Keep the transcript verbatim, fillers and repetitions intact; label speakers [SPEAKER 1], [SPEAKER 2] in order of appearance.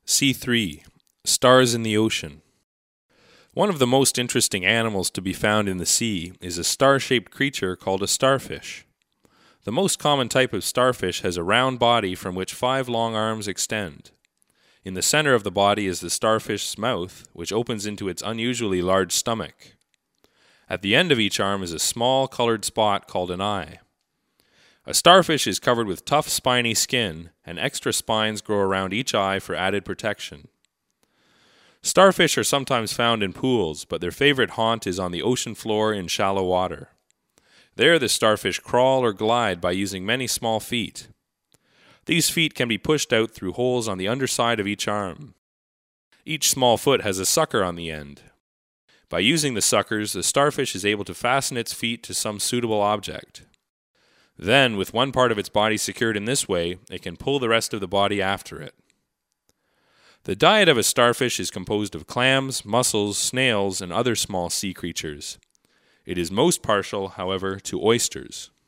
[SPEAKER 1] C three. Stars in the ocean. One of the most interesting animals to be found in the sea is a star-shaped creature called a starfish. The most common type of starfish has a round body from which five long arms extend. In the center of the body is the starfish's mouth, which opens into its unusually large stomach. At the end of each arm is a small colored spot called an eye. A starfish is covered with tough, spiny skin, and extra spines grow around each eye for added protection. Starfish are sometimes found in pools, but their favorite haunt is on the ocean floor in shallow water. There, the starfish crawl or glide by using many small feet. These feet can be pushed out through holes on the underside of each arm. Each small foot has a sucker on the end. By using the suckers, the starfish is able to fasten its feet to some suitable object. Then, with one part of its body secured in this way, it can pull the rest of the body after it. The diet of a starfish is composed of clams, mussels, snails, and other small sea creatures. It is most partial, however, to oysters.